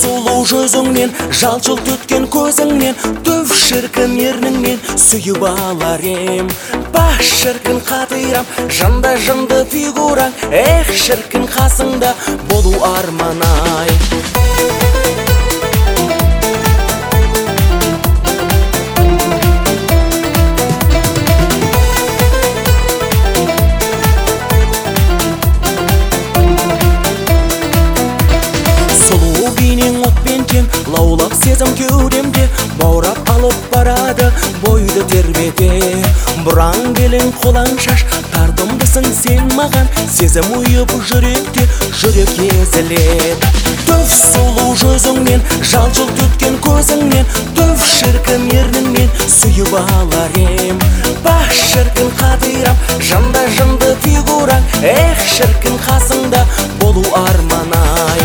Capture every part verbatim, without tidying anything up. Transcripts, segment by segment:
сұлу жүзіңнен, жалт-жұлт өткен көзіңнен, түп шіркін ерніңнен сүйіп алар ем. Баш шіркін қатырам, жында жынды фигураң, эх, шіркін қасыңда болу арманай. Сұлу бейнең отпен тең, лаулап сезім кеудемде, баурап алып барады бойды тербете. Бұраң белің қолаң шаш, тартымдысың сен маған, сезім ұйып жүректе, жүрек езілет. Түп сұлу жүзіңнен, жалт-жұлт өткен көзіңнен, түп шіркін ерніңнен сүйіп алар ем. Баш шіркін қатырам, жында жынды фигураң, эх, шіркін қасыңда болу арманай.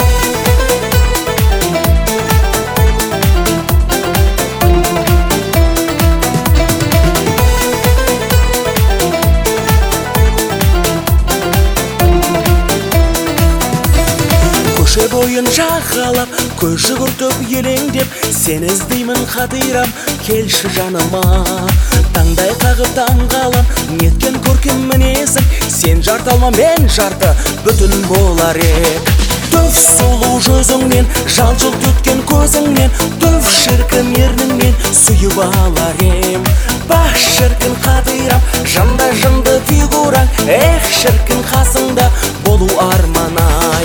Көше бойын жағалап, көз жүгіртіп елеңдеп, сен іздеймін қатырам, келші жаныма. Таңдай қағып таңғалам, неткен көркем мінезің, сен жарты алма, мен жарты бүтін болар ек. Түп сұлу жүзіңнен, жалт-жұлт өткен көзіңнен, түп шіркін ерніңнен сүйіп алар ем. Баш шіркін қатырам, жында жынды фигураң, эх, шіркін қасыңда болу арманай.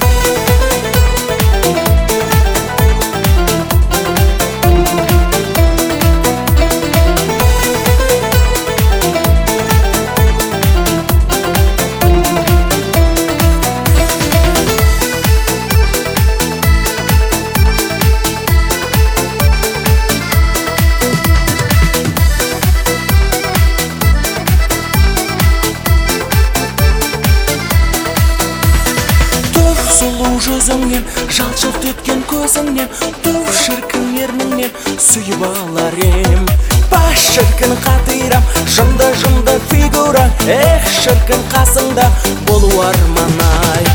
Сұлу жүзіңнен, жалт-жұлт өткен көзіңнен, түп шіркін ерніңнен сүйіп алар ем. Баш шіркін қатырам, жында жынды фигураң, эх, шіркін қасыңда болу арманай.